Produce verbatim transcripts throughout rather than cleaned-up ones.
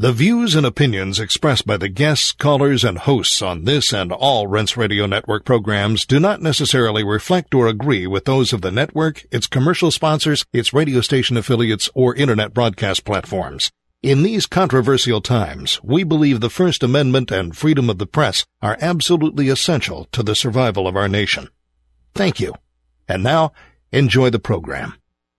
The views and opinions expressed by the guests, callers, and hosts on this and all Rense Radio Network programs do not necessarily reflect or agree with those of the network, its commercial sponsors, its radio station affiliates, or internet broadcast platforms. In these controversial times, we believe the First Amendment and freedom of the press are absolutely essential to the survival of our nation. Thank you. And now, enjoy the program.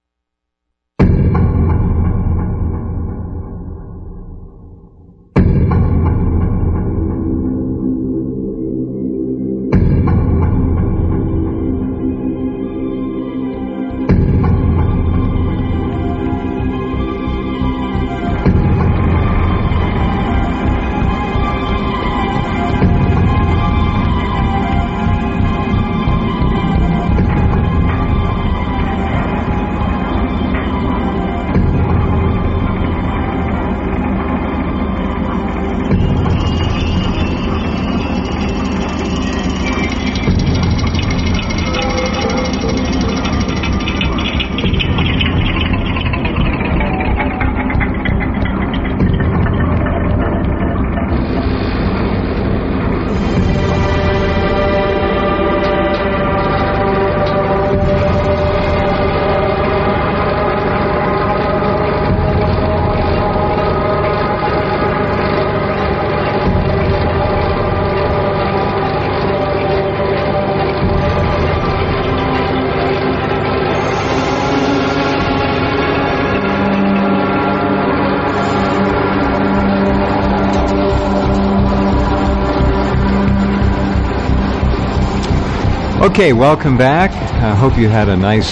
Okay, welcome back. I hope you had a nice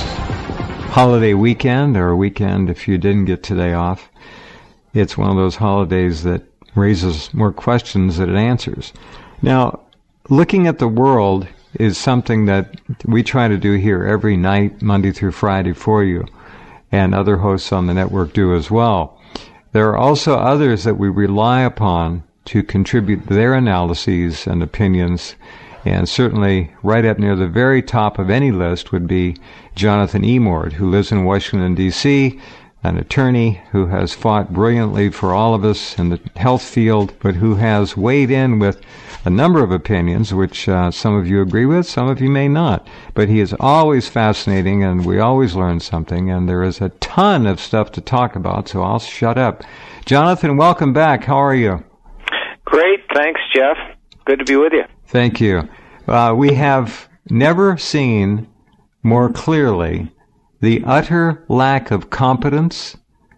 holiday weekend, or a weekend if you didn't get today off. It's one of those holidays that raises more questions than it answers. Now, looking at the world is something that we try to do here every night, Monday through Friday for you, and other hosts on the network do as well. There are also others that we rely upon to contribute their analyses and opinions. And certainly right up near the very top of any list would be Jonathan Emord, who lives in Washington, D C, an attorney who has fought brilliantly for all of us in the health field, but who has weighed in with a number of opinions, which uh, some of you agree with, some of you may not. But he is always fascinating, and we always learn something, and there is a ton of stuff to talk about, so I'll shut up. Jonathan, welcome back. How are you? Great. Thanks, Jeff. Good to be with you. Thank you. Uh, we have never seen more clearly the utter lack of competence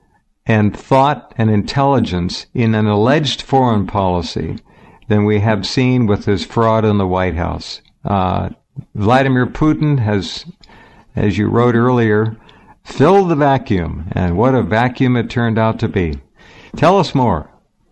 and thought and intelligence in an alleged foreign policy than we have seen with this fraud in the White House. Uh, Vladimir Putin has, as you wrote earlier, filled the vacuum, and what a vacuum it turned out to be. Tell us more.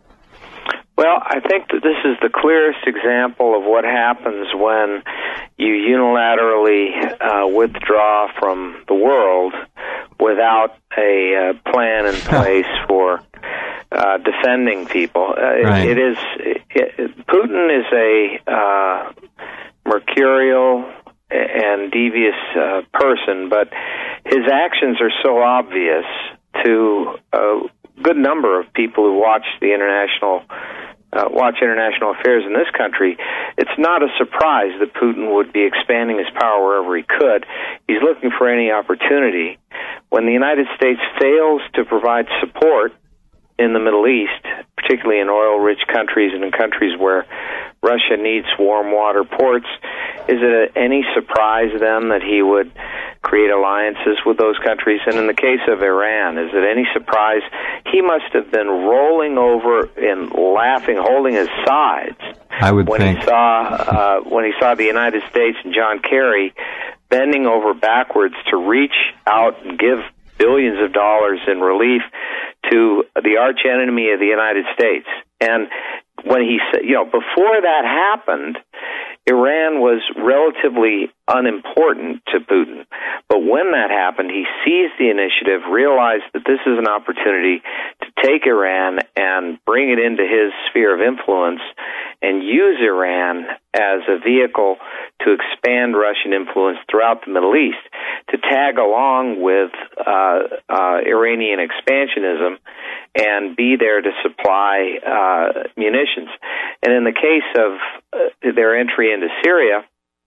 Well, I think that this is the clearest example of what happens when you unilaterally uh, withdraw from the world without a uh, plan in place for uh, defending people. Uh, right. it, it is it, Putin is a uh, mercurial and devious uh, person, but his actions are so obvious to a good number of people who watch the international Uh, watch international affairs in this country. It's not a surprise that Putin would be expanding his power wherever he could. He's looking for any opportunity. When the United States fails to provide support in the Middle East, particularly in oil-rich countries and in countries where Russia needs warm water ports, is it any surprise then that he would create alliances with those countries? And in the case of Iran, is it any surprise? He must have been rolling over and laughing, holding his sides I would when think. he saw uh, when he saw the United States and John Kerry bending over backwards to reach out and give billions of dollars in relief to the arch enemy of the United States. And when he said, you know, before that happened, Iran was relatively unimportant to Putin. But when that happened, he seized the initiative, realized that this is an opportunity to take Iran and bring it into his sphere of influence and use Iran as a vehicle to expand Russian influence throughout the Middle East, to tag along with uh, uh, Iranian expansionism and be there to supply uh, munitions. And in the case of uh, their entry into Syria,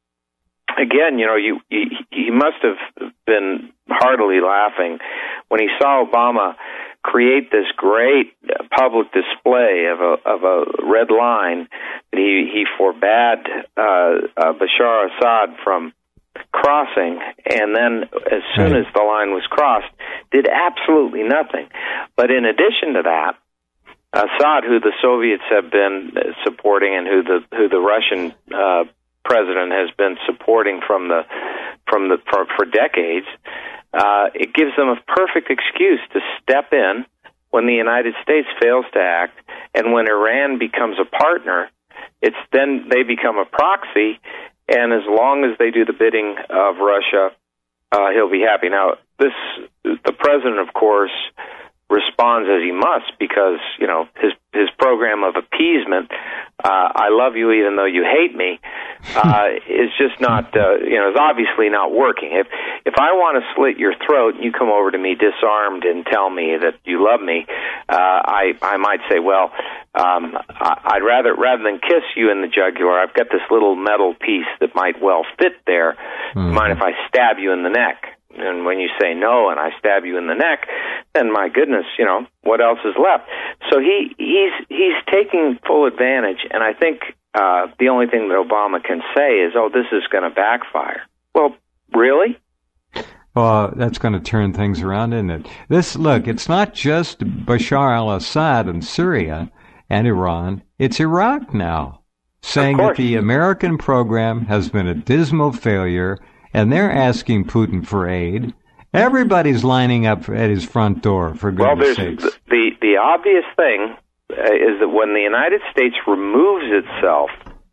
again, you know, you, you he must have been heartily laughing when he saw Obama create this great public display of a of a red line that he he forbade uh, uh, Bashar Assad from crossing, and then as soon as the line was crossed, did absolutely nothing. But in addition to that, Assad, who the Soviets have been supporting and who the who the Russian uh, president has been supporting from the from the for, for decades, uh, it gives them a perfect excuse to step in when the United States fails to act, and when Iran becomes a partner, it's then they become a proxy, and as long as they do the bidding of Russia, uh, he'll be happy. Now, this the president, of course, responds as he must, because, you know, his his program of appeasement, uh, I love you even though you hate me, uh, is just not, uh, you know, is obviously not working. If if I want to slit your throat and you come over to me disarmed and tell me that you love me, uh, I I might say, well, um, I'd rather rather than kiss you in the jugular, I've got this little metal piece that might well fit there. Mm-hmm. Mind if I stab you in the neck? And when you say no and I stab you in the neck, then my goodness, you know, what else is left? So he he's he's taking full advantage, and I think uh, the only thing that Obama can say is, oh, this is going to backfire. Well, really? Well, that's going to turn things around, isn't it? This, look, it's not just Bashar al-Assad and Syria and Iran. It's Iraq now, saying that the American program has been a dismal failure, and they're asking Putin for aid. Everybody's lining up at his front door, for goodness sakes. Well, the, the obvious thing is that when the United States removes itself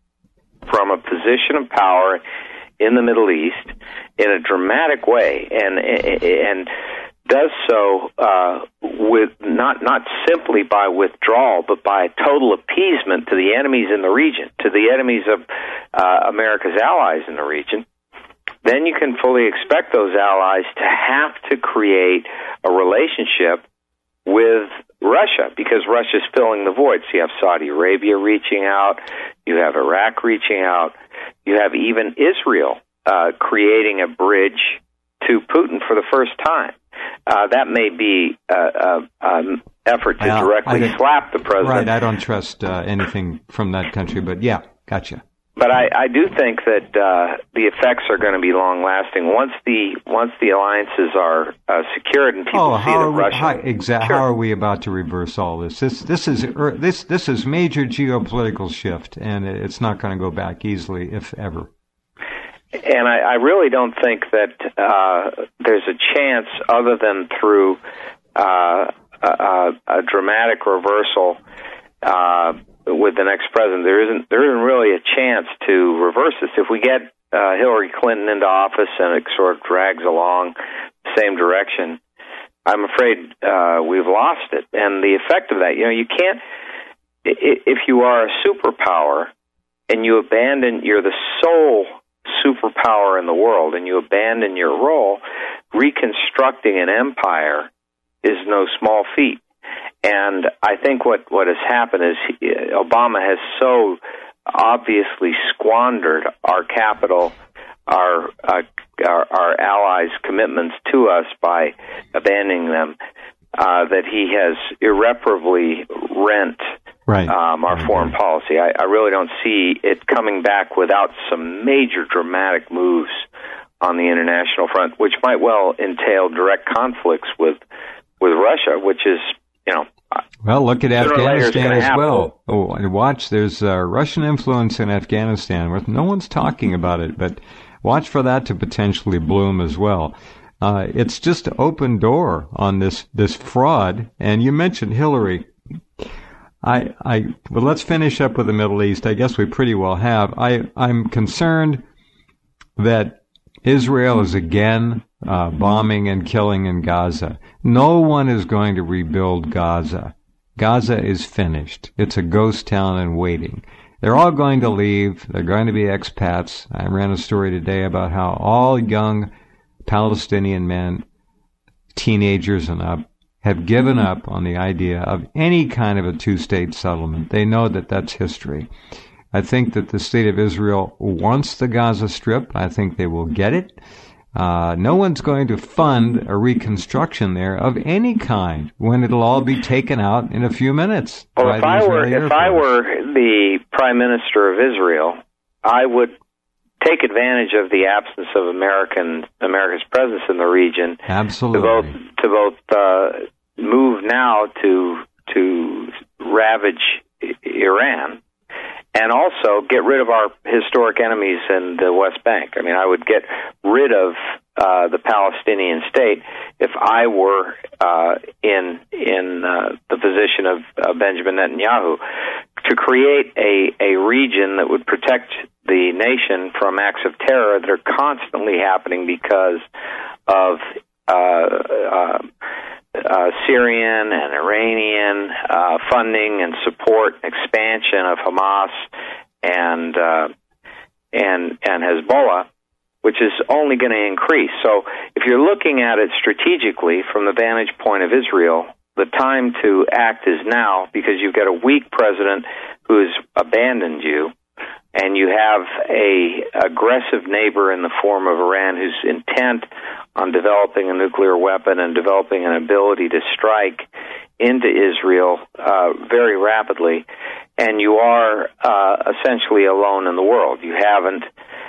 from a position of power in the Middle East in a dramatic way, and and does so uh, with not not simply by withdrawal, but by total appeasement to the enemies in the region, to the enemies of uh, America's allies in the region, then you can fully expect those allies to have to create a relationship with Russia, because Russia's filling the void. So you have Saudi Arabia reaching out, you have Iraq reaching out, you have even Israel uh, creating a bridge to Putin for the first time. Uh, that may be an uh, uh, um, effort to well, directly I, slap the president. Right, I don't trust uh, anything from that country, but yeah, gotcha. But I, I do think that uh, the effects are going to be long-lasting once the once the alliances are uh, secured and people oh, see how that are we, Russia. How, exa- sure. how are we about to reverse all this? This this is this this is major geopolitical shift, and it's not going to go back easily, if ever. And I, I really don't think that uh, there's a chance, other than through uh, a, a dramatic reversal Uh, with the next president. There isn't there isn't really a chance to reverse this. If we get uh, Hillary Clinton into office and it sort of drags along the same direction, I'm afraid uh, we've lost it. And the effect of that, you know, you can't, if you are a superpower and you abandon, you're the sole superpower in the world, and you abandon your role, reconstructing an empire is no small feat. And I think what, what has happened is he, Obama has so obviously squandered our capital, our, uh, our our allies' commitments to us by abandoning them, uh, that he has irreparably rent right. um, our mm-hmm. foreign policy. I, I really don't see it coming back without some major dramatic moves on the international front, which might well entail direct conflicts with with Russia, which is, you know, well, look at Afghanistan as well. Oh, and watch, there's uh, Russian influence in Afghanistan. No one's talking about it, but watch for that to potentially bloom as well. Uh, it's just an open door on this, this fraud. And you mentioned Hillary. I, I, well, let's finish up with the Middle East. I guess we pretty well have. I, I'm concerned that Israel is again uh, bombing and killing in Gaza. No one is going to rebuild Gaza. Gaza is finished. It's a ghost town in waiting. They're all going to leave. They're going to be expats. I ran a story today about how all young Palestinian men, teenagers and up, have given up on the idea of any kind of a two-state settlement. They know that that's history. I think that the state of Israel wants the Gaza Strip. I think they will get it. Uh, no one's going to fund a reconstruction there of any kind when it'll all be taken out in a few minutes. Well, if I were if I were the Prime Minister of Israel, I would take advantage of the absence of American America's presence in the region. Absolutely. To both to both uh, move now to to ravage Iran, and also get rid of our historic enemies in the West Bank. I mean, I would get rid of uh, the Palestinian state if I were uh, in in uh, the position of uh, Benjamin Netanyahu, to create a, a region that would protect the nation from acts of terror that are constantly happening because of uh, uh, uh, Syrian and Iranian uh, funding and support, expansion of Hamas and uh, and and Hezbollah, which is only going to increase. So if you're looking at it strategically from the vantage point of Israel, the time to act is now, because you've got a weak president who's abandoned you, and you have a aggressive neighbor in the form of Iran who's intent on developing a nuclear weapon and developing an ability to strike into Israel uh, very rapidly, and you are uh, essentially alone in the world. You haven't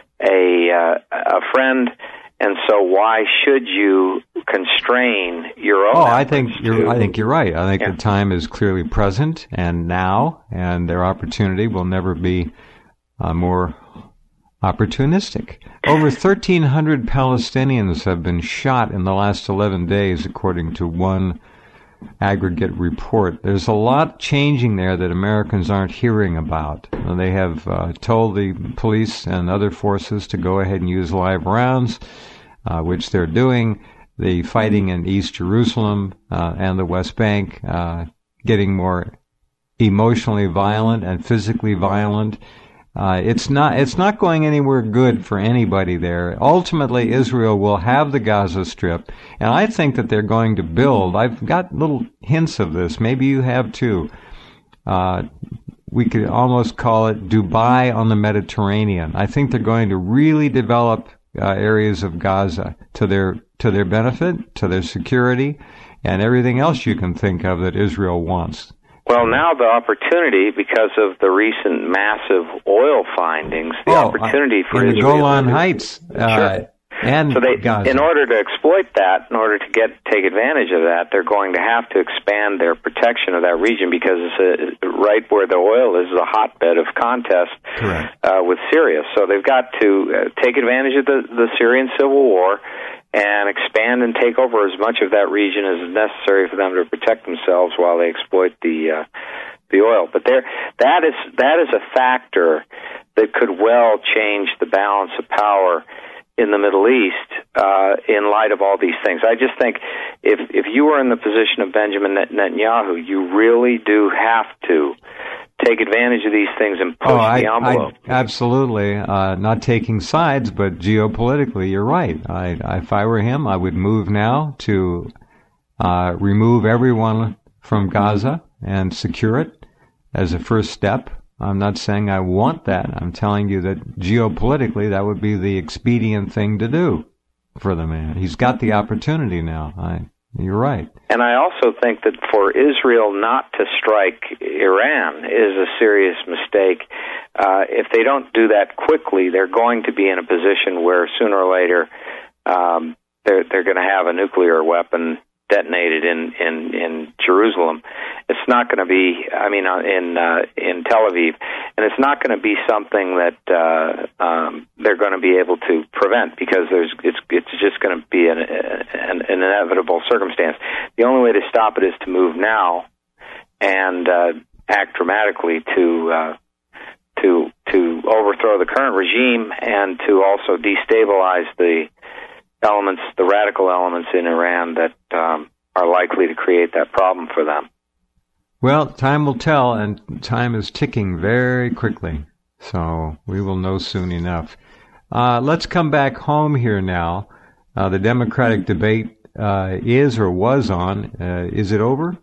a uh, a friend, and so why should you constrain your own? Oh, I think you're. To, I think you're right. I think yeah. the time is clearly present and now, and their opportunity will never be uh, more opportunistic. Over thirteen hundred Palestinians have been shot in the last eleven days, according to one aggregate report. There's a lot changing there that Americans aren't hearing about. They have uh, told the police and other forces to go ahead and use live rounds, uh, which they're doing. The fighting in East Jerusalem uh, and the West Bank uh, getting more emotionally violent and physically violent. Uh, it's not it's not going anywhere good for anybody there. Ultimately, Israel will have the Gaza Strip, and I think that they're going to build. I've got little hints of this. Maybe you have too. Uh, we could almost call it Dubai on the Mediterranean. I think they're going to really develop uh, areas of Gaza to their to their benefit, to their security, and everything else you can think of that Israel wants. Well, now the opportunity, because of the recent massive oil findings, the oh, opportunity for in the Israel Golan to, Heights, uh, sure. and so they, Gaza. in order to exploit that, in order to get take advantage of that, they're going to have to expand their protection of that region, because it's a, right where the oil is, is a hotbed of contest uh, with Syria. So they've got to uh, take advantage of the, the Syrian civil war and expand and take over as much of that region as is necessary for them to protect themselves while they exploit the uh, the oil. But there, that is that is a factor that could well change the balance of power in the Middle East uh, in light of all these things. I just think if if you were in the position of Benjamin Netanyahu, you really do have to take advantage of these things and push oh, I, the envelope. I, absolutely. Uh, not taking sides, but geopolitically, you're right. I, I, if I were him, I would move now to uh, remove everyone from Gaza and secure it as a first step. I'm not saying I want that. I'm telling you that geopolitically, that would be the expedient thing to do for the man. He's got the opportunity now. I, you're right. And I also think that for Israel not to strike Iran is a serious mistake. Uh, if they don't do that quickly, they're going to be in a position where sooner or later um, they're, they're going to have a nuclear weapon detonated in, in, in Jerusalem. It's not going to be, I mean, uh, in uh, in Tel Aviv, and it's not going to be something that uh, um, they're going to be able to prevent, because there's it's it's just going to be an, an, an inevitable circumstance. The only way to stop it is to move now and uh, act dramatically to uh, to to overthrow the current regime and to also destabilize the elements, the radical elements in Iran that um, are likely to create that problem for them. Well, time will tell, and time is ticking very quickly, so we will know soon enough. Uh, let's come back home here now. Uh, the Democratic debate uh, is or was on. Uh, is it over?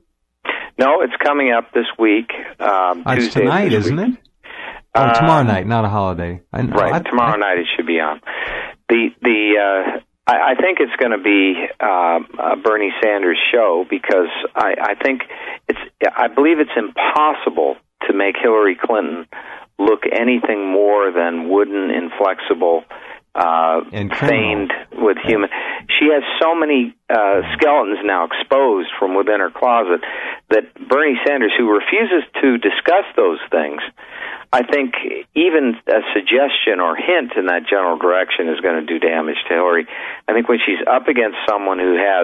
No, it's coming up this week. Um, uh, it's Tuesday tonight, isn't week. it? Oh, uh, tomorrow night, not a holiday. I, right, I, tomorrow I, night it should be on. The the uh, I, I think it's going to be uh, a Bernie Sanders show because I, I think it's I believe it's impossible to make Hillary Clinton look anything more than wooden, inflexible, uh, feigned with human. She has so many uh, skeletons now exposed from within her closet that Bernie Sanders, who refuses to discuss those things, I think even a suggestion or hint in that general direction is going to do damage to Hillary. I think when she's up against someone who has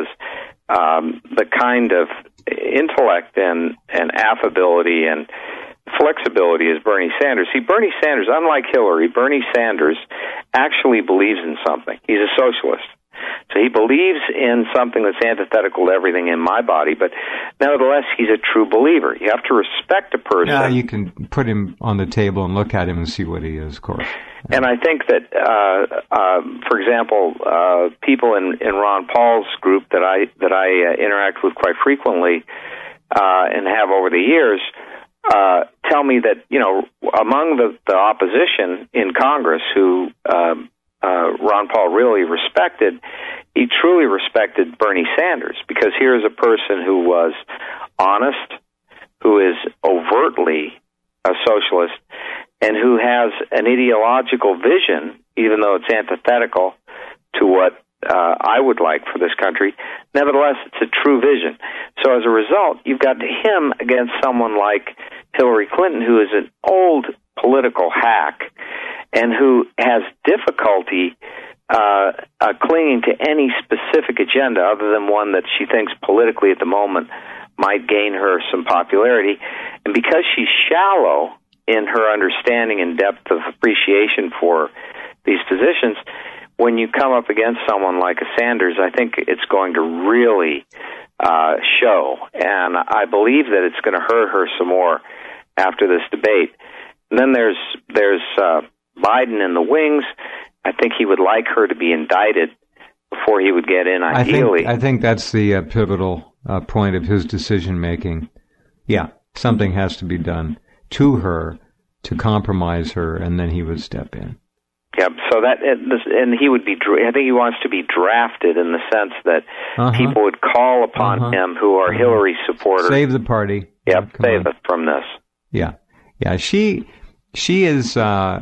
um, the kind of intellect and, and affability and flexibility as Bernie Sanders. See, Bernie Sanders, unlike Hillary, Bernie Sanders actually believes in something. He's a socialist. So he believes in something that's antithetical to everything in my body, but nevertheless, he's a true believer. You have to respect a person. Yeah, you can put him on the table and look at him and see what he is, of course. Yeah. And I think that, uh, uh, for example, uh, people in, in Ron Paul's group that I that I uh, interact with quite frequently uh, and have over the years uh, tell me that, you know, among the, the opposition in Congress who um, uh, Ron Paul really respected, he truly respected Bernie Sanders, because here's a person who was honest, who is overtly a socialist, and who has an ideological vision, even though it's antithetical to what uh, I would like for this country. Nevertheless, it's a true vision. So as a result, you've got him against someone like Hillary Clinton, who is an old political hack and who has difficulty uh, uh, clinging to any specific agenda other than one that she thinks politically at the moment might gain her some popularity. And because she's shallow in her understanding and depth of appreciation for these positions, when you come up against someone like a Sanders, I think it's going to really uh, show. And I believe that it's going to hurt her some more after this debate. And then there's there's uh, Biden in the wings. I think he would like her to be indicted before he would get in, ideally. I think, I think that's the uh, pivotal uh, point of his decision-making. Yeah, something has to be done to her to compromise her, and then he would step in. Yeah, so that, and he would be, I think he wants to be drafted in the sense that uh-huh. people would call upon uh-huh. him who are uh-huh. Hillary supporters. Save the party. Yep, yeah, save us from this. Yeah, yeah, she, she is, uh,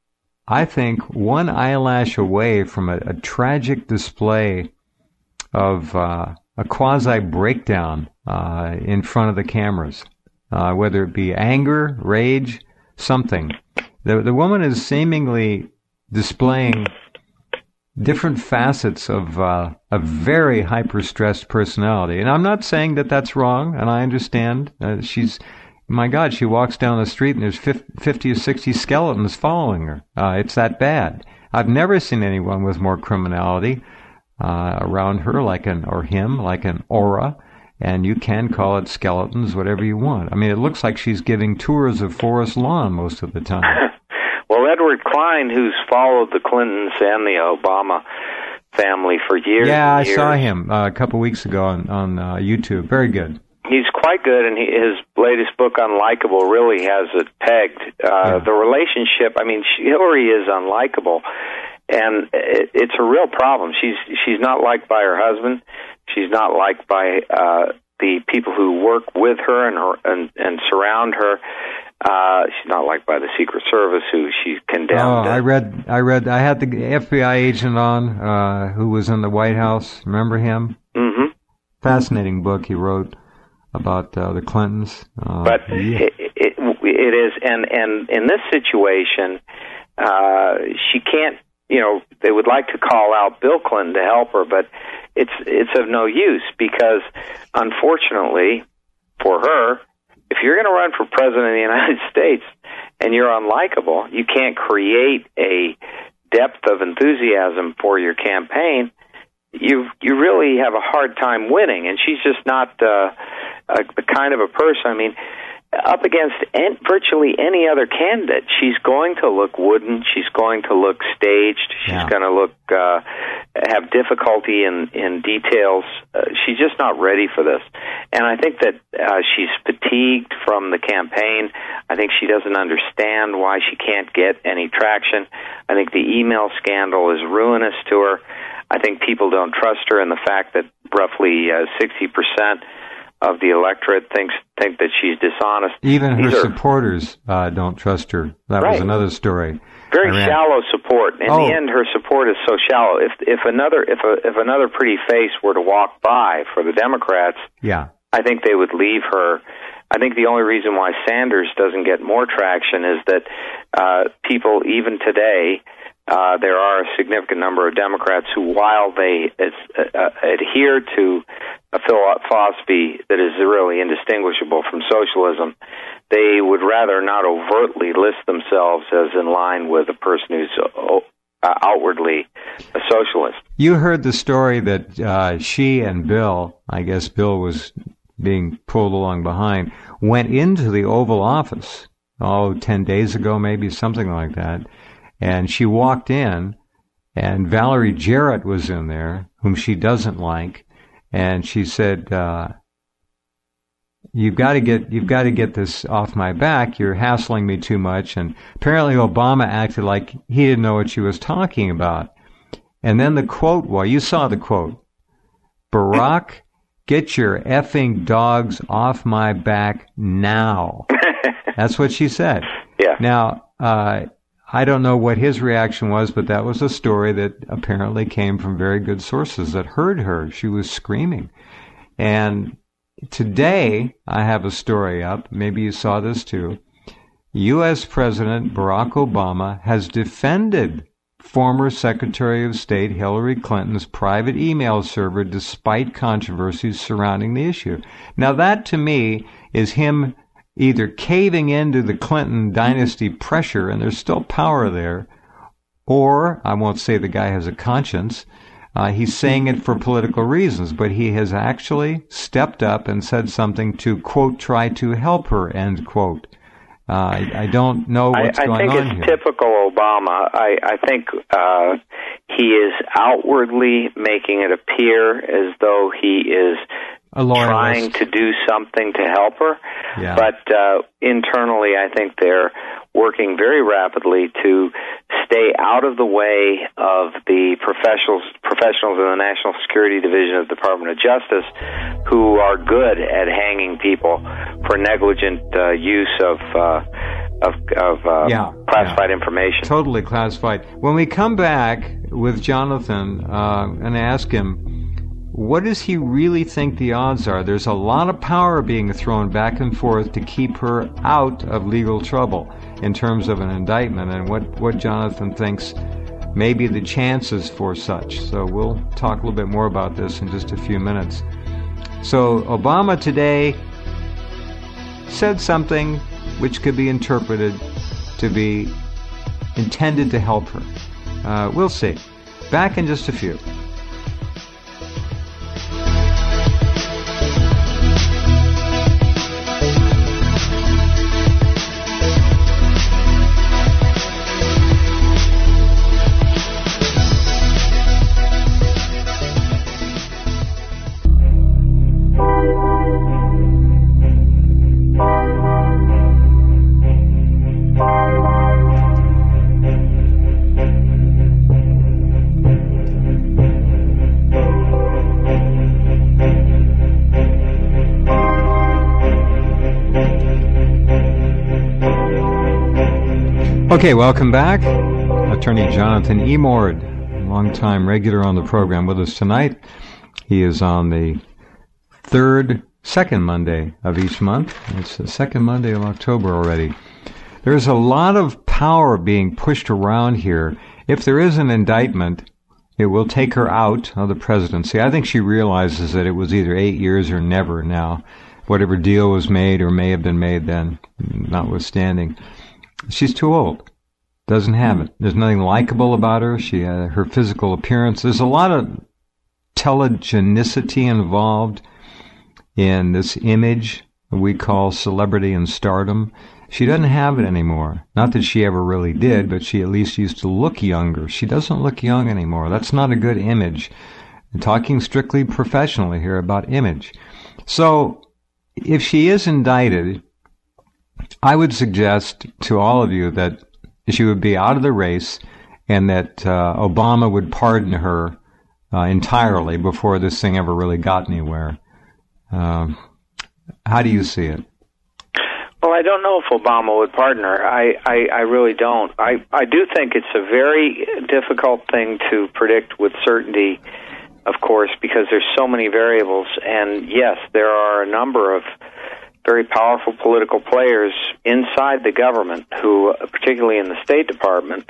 I think, one eyelash away from a, a tragic display of uh, a quasi-breakdown uh, in front of the cameras, uh, whether it be anger, rage, something. The, the woman is seemingly displaying different facets of uh, a very hyper-stressed personality. And I'm not saying that that's wrong, and I understand. Uh, she's, my God, she walks down the street and there's fifty or sixty skeletons following her. Uh, it's that bad. I've never seen anyone with more criminality uh, around her, like an, or him, like an aura. And you can call it skeletons, whatever you want. I mean, it looks like she's giving tours of Forest Lawn most of the time. Well, Edward Klein, who's followed the Clintons and the Obama family for years Yeah, and years. I saw him uh, a couple weeks ago on, on uh, YouTube. Very good. He's quite good, and he, his latest book, Unlikable, really has it pegged. Uh, yeah. The relationship, I mean, she, Hillary is unlikable, and it, it's a real problem. She's she's not liked by her husband. She's not liked by uh, the people who work with her and her, and, and surround her. Uh, she's not liked by the Secret Service, who she's condemned. Oh, I read, I read, I had the F B I agent on, uh, who was in the White House. Remember him? Mm-hmm. Fascinating book he wrote about uh, the Clintons. Uh, but yeah. it, it, it is, and, and in this situation, uh, she can't, you know, they would like to call out Bill Clinton to help her, but it's, it's of no use because, unfortunately, for her, if you're going to run for president of the United States and you're unlikable, you can't create a depth of enthusiasm for your campaign, you you really have a hard time winning. And she's just not uh, a, the kind of a person, I mean, up against en- virtually any other candidate, she's going to look wooden. She's going to look staged. She's yeah. going to look uh, have difficulty in in details. Uh, she's just not ready for this, and I think that uh, she's fatigued from the campaign. I think she doesn't understand why she can't get any traction. I think the email scandal is ruinous to her. I think people don't trust her, and the fact that roughly uh, sixty percent of the electorate thinks think that she's dishonest. Even her These are, supporters uh, don't trust her. That right. was another story. Very Iran. shallow support. In oh. the end, her support is so shallow. If if another if a, if another pretty face were to walk by for the Democrats, yeah, I think they would leave her. I think the only reason why Sanders doesn't get more traction is that uh, people, even today, uh, there are a significant number of Democrats who, while they uh, adhere to a philosophy that is really indistinguishable from socialism, they would rather not overtly list themselves as in line with a person who's uh, outwardly a socialist. You heard the story that uh, she and Bill, I guess Bill was being pulled along behind, went into the Oval Office, oh, ten days ago, maybe, something like that. And she walked in, and Valerie Jarrett was in there, whom she doesn't like, and she said, uh, "You've got to get you've got to get this off my back. You're hassling me too much." And apparently, Obama acted like he didn't know what she was talking about. And then the quote, well, you saw the quote, "Barack, get your effing dogs off my back now." That's what she said. Yeah. Now, uh, I don't know what his reaction was, but that was a story that apparently came from very good sources that heard her. She was screaming. And today, I have a story up. Maybe you saw this too. U S President Barack Obama has defended former Secretary of State Hillary Clinton's private email server despite controversies surrounding the issue. Now, that to me is him either caving into the Clinton dynasty pressure, and there's still power there, or, I won't say the guy has a conscience, uh, he's saying it for political reasons, but he has actually stepped up and said something to, quote, try to help her, end quote. Uh, I, I don't know what's I, I going on here. I think it's typical Obama. I, I think uh, he is outwardly making it appear as though he is trying to do something to help her. Yeah. But uh, internally, I think they're working very rapidly to stay out of the way of the professionals professionals in the National Security Division of the Department of Justice who are good at hanging people for negligent uh, use of uh, of, of uh, yeah, classified yeah. information. Totally classified. When we come back with Jonathan uh, and ask him, what does he really think the odds are? There's a lot of power being thrown back and forth to keep her out of legal trouble in terms of an indictment, and what, what Jonathan thinks may be the chances for such. So we'll talk a little bit more about this in just a few minutes. So Obama today said something which could be interpreted to be intended to help her. Uh, we'll see. Back in just a few. Okay, welcome back. Attorney Jonathan Emord, longtime regular on the program with us tonight. He is on the third, second Monday of each month. It's the second Monday of October already. There's a lot of power being pushed around here. If there is an indictment, it will take her out of the presidency. I think she realizes that it was either eight years or never now. Whatever deal was made or may have been made then, notwithstanding. She's too old. Doesn't have it. There's nothing likable about her. She, uh, her physical appearance. There's a lot of telegenicity involved. in this image we call celebrity and stardom. She doesn't have it anymore. Not that she ever really did, but she at least used to look younger. She doesn't look young anymore. That's not a good image. I'm talking strictly professionally here about image. So if she is indicted, I would suggest to all of you that she would be out of the race and that uh, Obama would pardon her uh, entirely before this thing ever really got anywhere. Um, how do you see it? Well, I don't know if Obama would pardon her. I, I, I really don't. I, I do think it's a very difficult thing to predict with certainty, of course, because there's so many variables. And yes, there are a number of very powerful political players inside the government who, particularly in the State Department,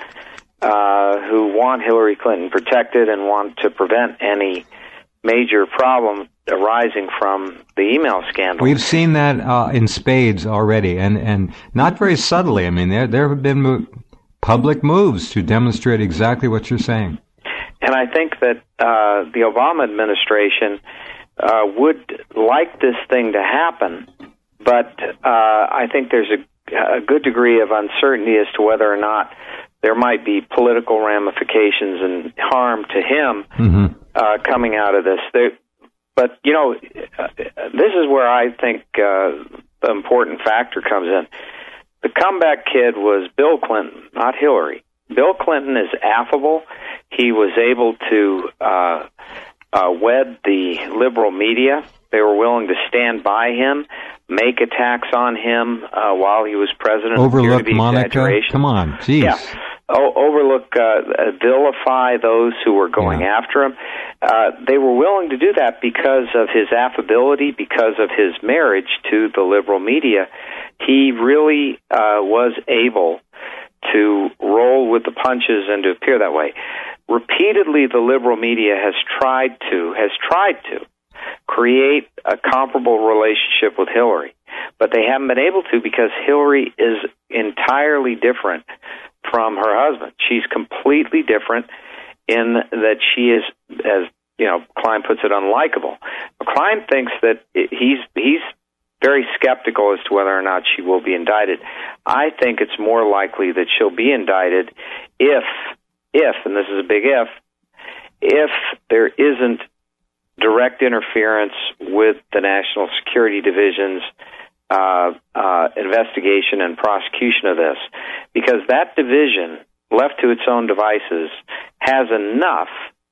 uh, who want Hillary Clinton protected and want to prevent any major problem arising from the email scandal. We've seen that uh, in spades already, and, and not very subtly. I mean, there there have been mo- public moves to demonstrate exactly what you're saying. And I think that uh, the Obama administration uh, would like this thing to happen, but uh, I think there's a, a good degree of uncertainty as to whether or not there might be political ramifications and harm to him mm-hmm. uh, coming out of this. There, but, you know, uh, this is where I think uh, the important factor comes in. The comeback kid was Bill Clinton, not Hillary. Bill Clinton is affable. He was able to uh, uh, wed the liberal media. They were willing to stand by him, make attacks on him uh, while he was president. Overlook Monica? Come on, jeez. Yeah. O- overlook, uh, vilify those who were going yeah. after him. Uh, they were willing to do that because of his affability, because of his marriage to the liberal media. He really uh, was able to roll with the punches and to appear that way. Repeatedly, the liberal media has tried to, has tried to create a comparable relationship with Hillary, but they haven't been able to because Hillary is entirely different from her husband. She's completely different in that she is, as you know, Klein puts it, unlikable. Klein thinks that he's he's very skeptical as to whether or not she will be indicted. I think it's more likely that she'll be indicted if, if, and this is a big if, if there isn't direct interference with the National Security Division's uh, uh, investigation and prosecution of this, because that division, left to its own devices, has enough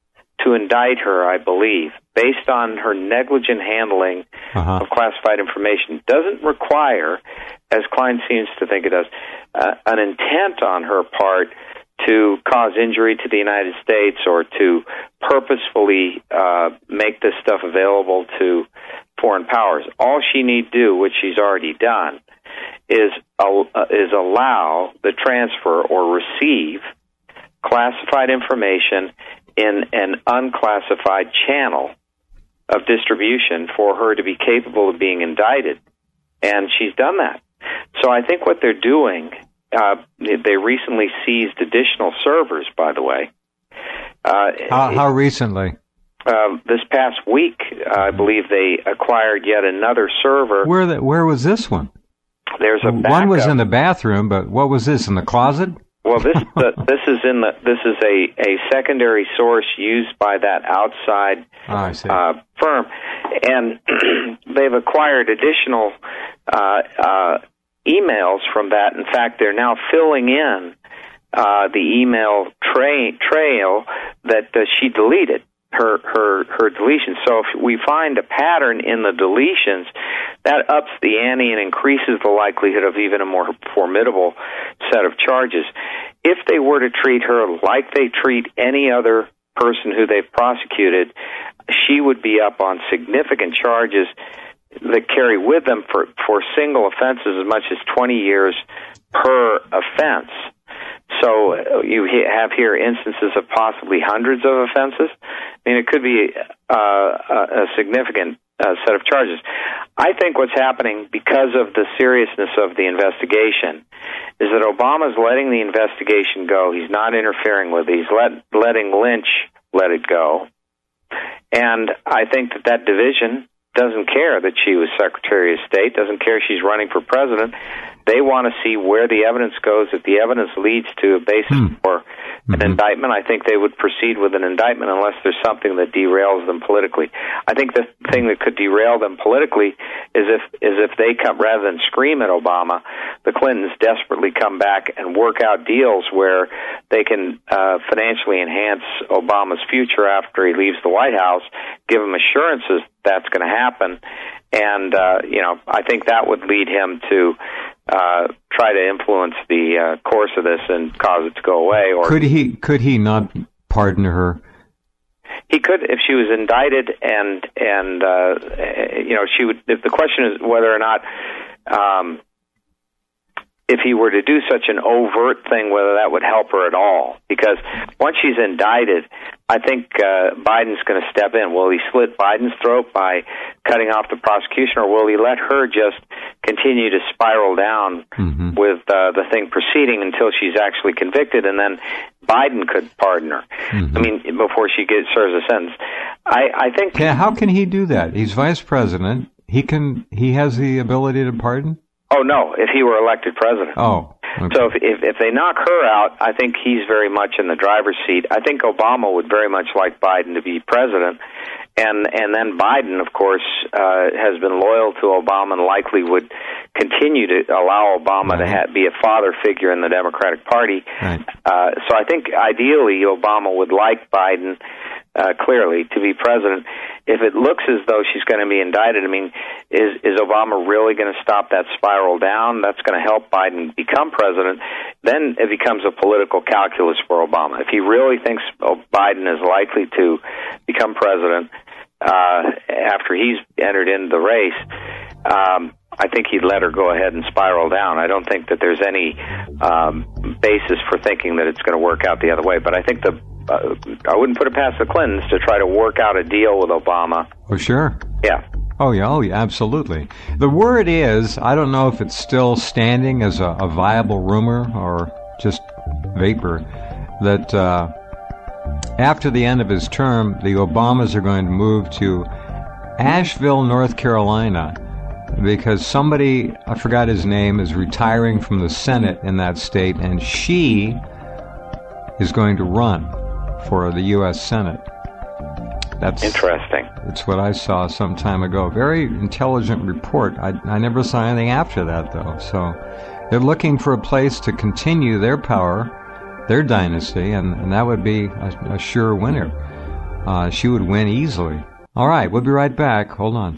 to indict her, I believe, based on her negligent handling uh-huh. of classified information. Doesn't require, as Klein seems to think it does, uh, an intent on her part to cause injury to the United States or to purposefully uh, make this stuff available to foreign powers. All she need do, which she's already done, is uh, is allow the transfer or receive classified information in an unclassified channel of distribution for her to be capable of being indicted. And she's done that. So I think what they're doing, uh, they recently seized additional servers, by the way. Uh, how, how recently? Uh, this past week, uh, I believe they acquired yet another server. Where the, where was this one? There's a backup. One was in the bathroom, but what was this, in the closet? Well, this the, this is in the this is a, a secondary source used by that outside oh, I see. Uh, firm, and they've acquired additional uh, uh, emails from that. In fact, they're now filling in uh, the email tra- trail that uh, she deleted. Her, her, her deletions. So if we find a pattern in the deletions, that ups the ante and increases the likelihood of even a more formidable set of charges. If they were to treat her like they treat any other person who they've prosecuted, she would be up on significant charges that carry with them for, for single offenses as much as twenty years per offense. So you have here instances of possibly hundreds of offenses. I mean, it could be uh, a significant uh, set of charges. I think what's happening, because of the seriousness of the investigation, is that Obama's letting the investigation go. He's not interfering with it. He's let, letting Lynch let it go. And I think that that division doesn't care that she was Secretary of State, doesn't care she's running for president. They want to see where the evidence goes. If the evidence leads to a basis hmm. for an mm-hmm. indictment, I think they would proceed with an indictment unless there's something that derails them politically. I think the thing that could derail them politically is if is if they come, rather than scream at Obama, the Clintons desperately come back and work out deals where they can uh, financially enhance Obama's future after he leaves the White House, give him assurances that's going to happen, and uh, you know, I think that would lead him to Uh, try to influence the uh, course of this and cause it to go away. Or could he could he not pardon her? He could, if she was indicted, and and uh, you know, she would. If the question is whether or not, um, if he were to do such an overt thing, whether that would help her at all. Because once she's indicted, I think uh, Biden's going to step in. Will he slit Biden's throat by cutting off the prosecution, or will he let her just continue to spiral down mm-hmm. with uh, the thing proceeding until she's actually convicted, and then Biden could pardon her? Mm-hmm. I mean, before she gets serves a sentence. I, I think. Yeah, how can he do that? He's vice president. He can. He has the ability to pardon. Oh no! If he were elected president. Oh. Okay. So if, if if they knock her out, I think he's very much in the driver's seat. I think Obama would very much like Biden to be president, and and then Biden, of course, uh, has been loyal to Obama and likely would continue to allow Obama right. to ha- be a father figure in the Democratic Party. Right. Uh, so I think ideally Obama would like Biden. Uh, clearly, to be president. If it looks as though she's going to be indicted, I mean, is is Obama really going to stop that spiral down? That's going to help Biden become president. Then it becomes a political calculus for Obama. If he really thinks Biden is likely to become president uh, after he's entered into the race, um, I think he'd let her go ahead and spiral down. I don't think that there's any um, basis for thinking that it's going to work out the other way. But I think the Uh, I wouldn't put it past the Clintons to try to work out a deal with Obama. Oh, sure. Yeah. Oh, yeah. Oh, yeah, absolutely. The word is, I don't know if it's still standing as a, a viable rumor or just vapor, that uh, after the end of his term, the Obamas are going to move to Asheville, North Carolina, because somebody, I forgot his name, is retiring from the Senate in that state, and she is going to run for the U S Senate. That's interesting. That's what I saw some time ago. Very intelligent report. I, I never saw anything after that, though. So they're looking for a place to continue their power, their dynasty, and, and that would be a, a sure winner. Uh, she would win easily. All right, we'll be right back. Hold on.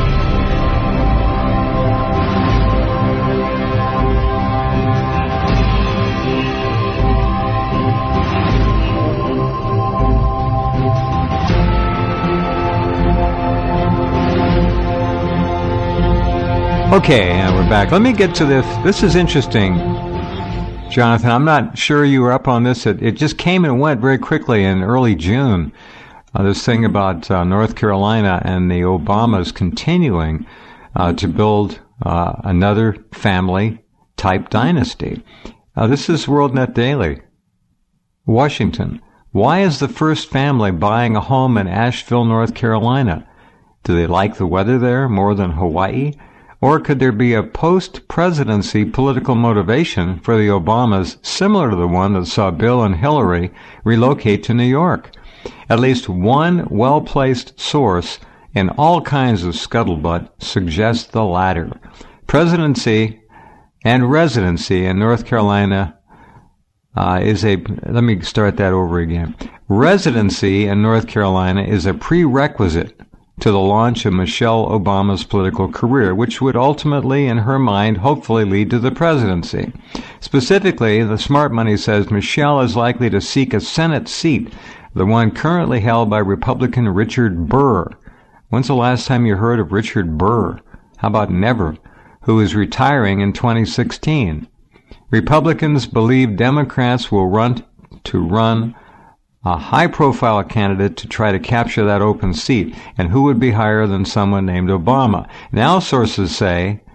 Okay, and we're back. Let me get to this. This is interesting, Jonathan. I'm not sure you were up on this. It, it just came and went very quickly in early June. Uh, this thing about uh, North Carolina and the Obamas continuing uh, to build uh, another family-type dynasty. Uh, this is WorldNet Daily. Washington. Why is the first family buying a home in Asheville, North Carolina? Do they like the weather there more than Hawaii? Or could there be a post-presidency political motivation for the Obamas similar to the one that saw Bill and Hillary relocate to New York? At least one well-placed source in all kinds of scuttlebutt suggests the latter. Presidency and residency in North Carolina uh, is a... Let me start that over again. Residency in North Carolina is a prerequisite to the launch of Michelle Obama's political career, which would ultimately, in her mind, hopefully lead to the presidency. Specifically, the smart money says Michelle is likely to seek a Senate seat, the one currently held by Republican Richard Burr. When's the last time you heard of Richard Burr? How about never? Who is retiring in twenty sixteen. Republicans believe Democrats will run to run a high-profile candidate to try to capture that open seat, and who would be higher than someone named Obama? Now sources say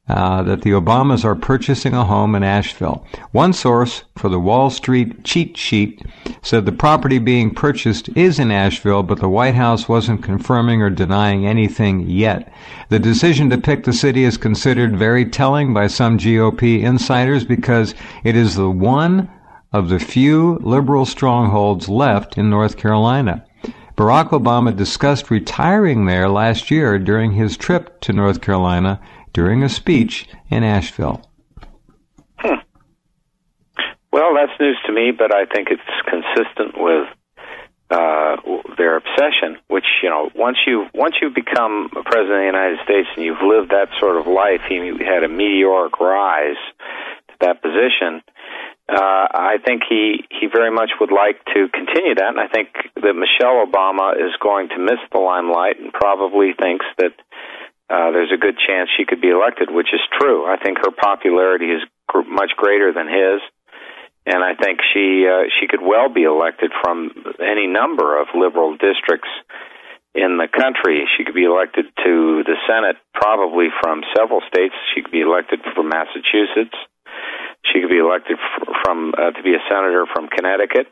uh, that the Obamas are purchasing a home in Asheville. One source for the Wall Street cheat sheet said the property being purchased is in Asheville, but the White House wasn't confirming or denying anything yet. The decision to pick the city is considered very telling by some G O P insiders because it is the one of the few liberal strongholds left in North Carolina. Barack Obama discussed retiring there last year during his trip to North Carolina during a speech in Asheville. Hmm. Well, that's news to me, but I think it's consistent with uh, their obsession, which, you know, once you once you become a president of the United States and you've lived that sort of life, you had a meteoric rise to that position. Uh, I think he, he very much would like to continue that, and I think that Michelle Obama is going to miss the limelight and probably thinks that uh, there's a good chance she could be elected, which is true. I think her popularity is gr- much greater than his, and I think she uh, she could well be elected from any number of liberal districts in the country. She could be elected to the Senate probably from several states. She could be elected from Massachusetts. She could be elected from uh, to be a senator from Connecticut.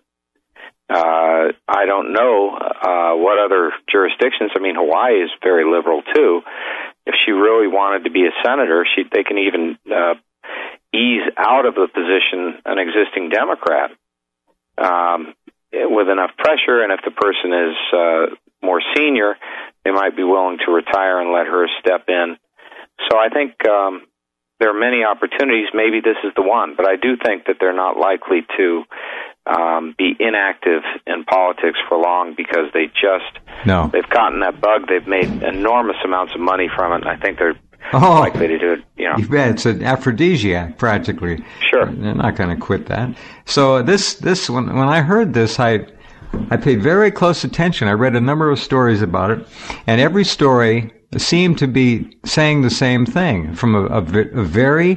Uh, I don't know uh, what other jurisdictions. I mean, Hawaii is very liberal too. If she really wanted to be a senator, she they can even uh, ease out of the position an existing Democrat um, with enough pressure. And if the person is uh, more senior, they might be willing to retire and let her step in. So I think. Um, There are many opportunities. Maybe this is the one, but I do think that they're not likely to um, be inactive in politics for long because they just no. they've gotten that bug. They've made enormous amounts of money from it. And I think they're oh, likely to do it. You know, you bet. It's an aphrodisiac, practically. Sure, they're not going to quit that. So this this when when I heard this, I I paid very close attention. I read a number of stories about it, and every story seemed to be saying the same thing from a, a, a very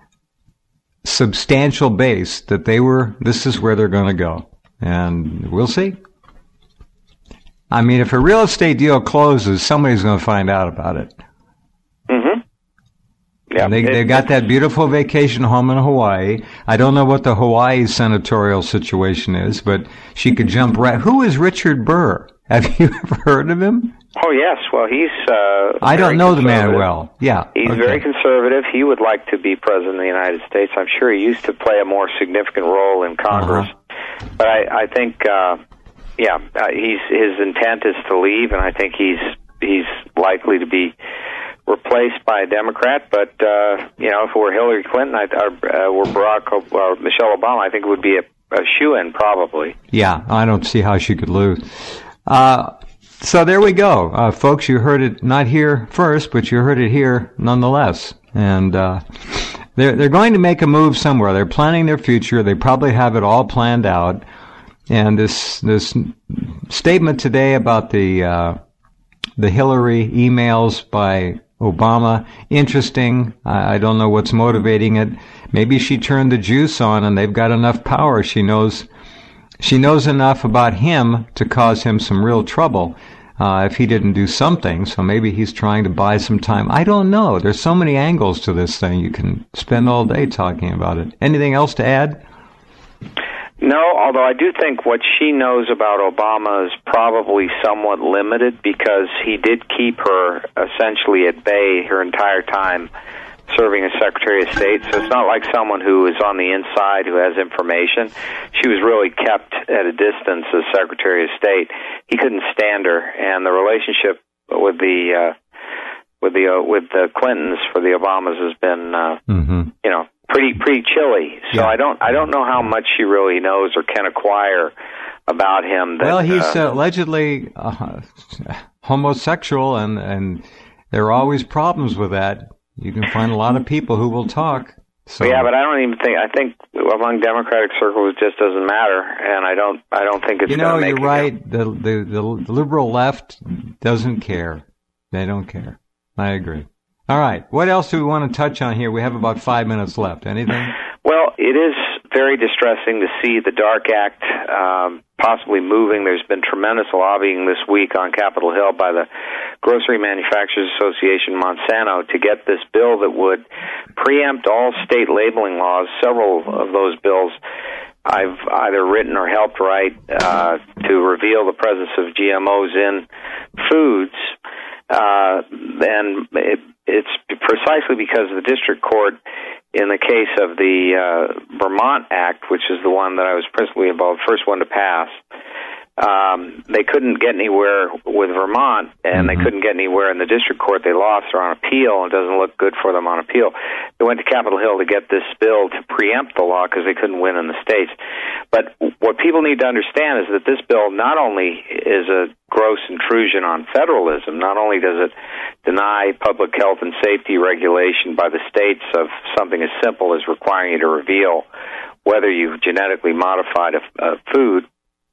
substantial base that they were, this is where they're going to go. And we'll see. I mean, if a real estate deal closes, somebody's going to find out about it. Mm-hmm. Yeah. They, they've got that beautiful vacation home in Hawaii. I don't know what the Hawaii senatorial situation is, but she could jump right. Who is Richard Burr? Have you ever heard of him? Oh, yes. Well, he's... Uh, I don't know the man well. Yeah. He's okay. very conservative. He would like to be president of the United States. I'm sure he used to play a more significant role in Congress. Uh-huh. But I, I think, uh, yeah, uh, he's his intent is to leave, and I think he's he's likely to be replaced by a Democrat. But, uh, you know, if it were Hillary Clinton I, or uh, were Barack or Michelle Obama, I think it would be a, a shoo-in, probably. Yeah, I don't see how she could lose. Uh, so there we go. Uh, folks, you heard it not here first, but you heard it here nonetheless. And, uh, they're, they're going to make a move somewhere. They're planning their future. They probably have it all planned out. And this, this statement today about the, uh, the Hillary emails by Obama, interesting. I, I don't know what's motivating it. Maybe she turned the juice on and they've got enough power. She knows She knows enough about him to cause him some real trouble uh, if he didn't do something. So maybe he's trying to buy some time. I don't know. There's so many angles to this thing. You can spend all day talking about it. Anything else to add? No, although I do think what she knows about Obama is probably somewhat limited because he did keep her essentially at bay her entire time serving as Secretary of State, so it's not like someone who is on the inside who has information. She was really kept at a distance as Secretary of State. He couldn't stand her, and the relationship with the uh, with the uh, with the Clintons for the Obamas has been, uh, mm-hmm. you know, pretty pretty chilly. So yeah. I don't I don't know how much she really knows or can acquire about him. That, well, he's uh, allegedly uh, homosexual, and and there are always problems with that. You can find a lot of people who will talk. So. Yeah, but I don't even think I think among Democratic circles it just doesn't matter, and I don't I don't think it's. You know, make you're right. The, the the liberal left doesn't care. They don't care. I agree. All right. What else do we want to touch on here? We have about five minutes left. Anything? Well, it is very distressing to see the DARK Act um, possibly moving. There's been tremendous lobbying this week on Capitol Hill by the Grocery Manufacturers Association, Monsanto, to get this bill that would preempt all state labeling laws. Several of those bills I've either written or helped write uh, to reveal the presence of G M Os in foods. Uh, and it, it's precisely because the district court, in the case of the uh, Vermont Act, which is the one that I was principally involved, first one to pass, um, they couldn't get anywhere with Vermont, and mm-hmm. they couldn't get anywhere in the district court. They lost. They're on appeal, and it doesn't look good for them on appeal. They went to Capitol Hill to get this bill to preempt the law because they couldn't win in the states. But what people need to understand is that this bill not only is a gross intrusion on federalism, not only does it deny public health and safety regulation by the states of something as simple as requiring you to reveal whether you've genetically modified a, a food,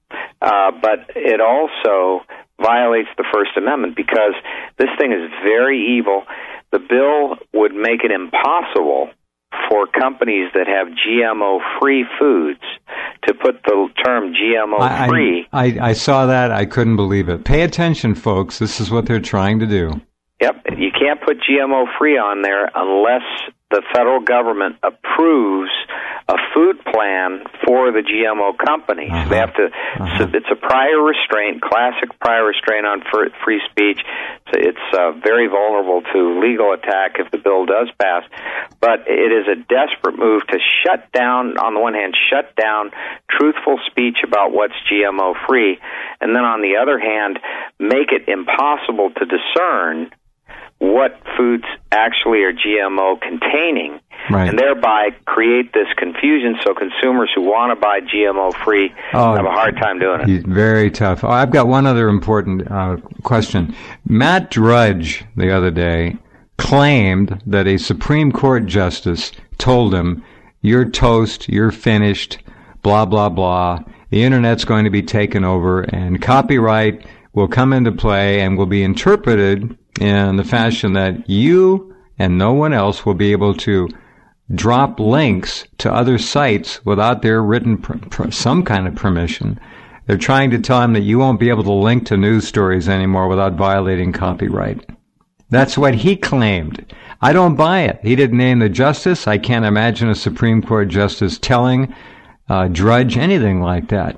Uh, but it also violates the First Amendment because this thing is very evil. The bill would make it impossible for companies that have G M O-free foods to put the term G M O-free. I, I, I saw that. I couldn't believe it. Pay attention, folks. This is what they're trying to do. Yep. You can't put G M O-free on there unless the federal government approves a food plan for the G M O company. Uh-huh. So they have to. Uh-huh. So it's a prior restraint, classic prior restraint on free speech. So it's uh, very vulnerable to legal attack if the bill does pass. But it is a desperate move to shut down, on the one hand, shut down truthful speech about what's G M O free, and then on the other hand, make it impossible to discern what foods actually are G M O containing, right, and thereby create this confusion so consumers who want to buy G M O free oh, have a hard time doing it. Very tough. Oh, I've got one other important uh, question. Matt Drudge the other day claimed that a Supreme Court justice told him, "You're toast, you're finished, blah, blah, blah. The Internet's going to be taken over, and copyright will come into play and will be interpreted in the fashion that you and no one else will be able to drop links to other sites without their written pr- pr- some kind of permission." They're trying to tell him that you won't be able to link to news stories anymore without violating copyright. That's what he claimed. I don't buy it. He didn't name the justice. I can't imagine a Supreme Court justice telling uh, Drudge anything like that.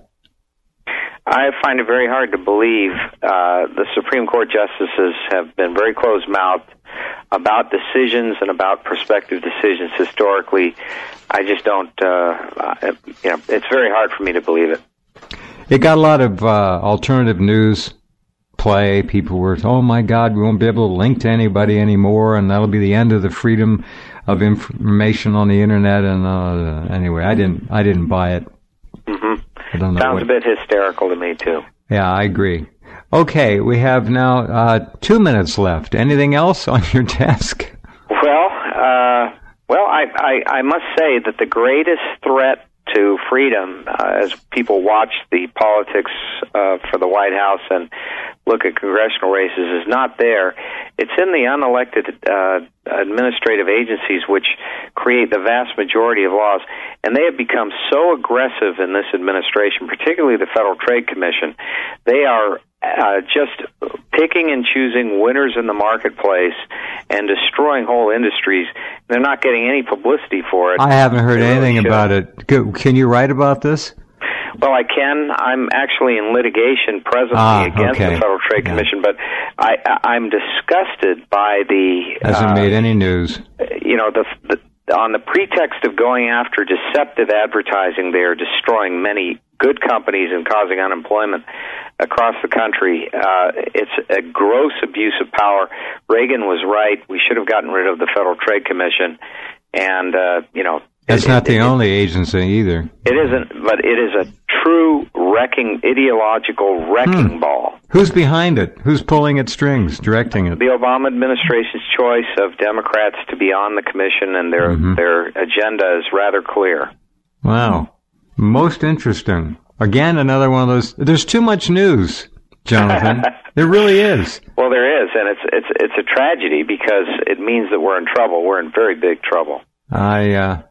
I find it very hard to believe. Uh, the Supreme Court justices have been very closed-mouthed about decisions and about prospective decisions historically. I just don't, uh, you know, it's very hard for me to believe it. It got a lot of uh, alternative news play. People were, oh my God, we won't be able to link to anybody anymore, and that'll be the end of the freedom of information on the Internet. And uh, anyway, I didn't, I didn't buy it. Mm-hmm. I don't know Sounds what... a bit hysterical to me, too. Yeah, I agree. Okay, we have now uh, two minutes left. Anything else on your desk? Well, uh, well, I, I, I must say that the greatest threat to freedom, uh, as people watch the politics uh, for the White House and look at congressional races, is not there. It's in the unelected uh, administrative agencies, which create the vast majority of laws, and they have become so aggressive in this administration, particularly the Federal Trade Commission. They are uh, just picking and choosing winners in the marketplace and destroying whole industries. They're not getting any publicity for it. I haven't heard they anything really about it. Can you write about this? Well, I can. I'm actually in litigation presently ah, against okay. the Federal Trade yeah. Commission, but I, I'm disgusted by the... Hasn't uh, made any news. You know, the, the on the pretext of going after deceptive advertising, they are destroying many good companies and causing unemployment across the country. Uh, it's a gross abuse of power. Reagan was right. We should have gotten rid of the Federal Trade Commission, and, uh, you know... That's it, not it, the it, only agency either. It isn't, but it is a true wrecking, ideological wrecking hmm. ball. Who's behind it? Who's pulling its strings, directing it? The Obama administration's choice of Democrats to be on the commission, and their mm-hmm. their agenda is rather clear. Wow. Most interesting. Again, another one of those. There's too much news, Jonathan. There really is. Well, there is, and it's it's it's a tragedy because it means that we're in trouble. We're in very big trouble. I uh,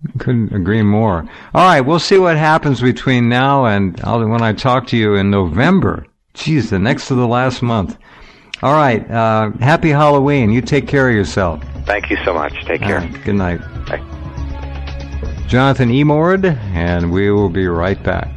Couldn't agree more. All right, we'll see what happens between now and I'll, when I talk to you in November. Geez, the next to the last month. All right, uh, happy Halloween. You take care of yourself. Thank you so much. Take care. Right, good night. Bye. Jonathan Emord, and we will be right back.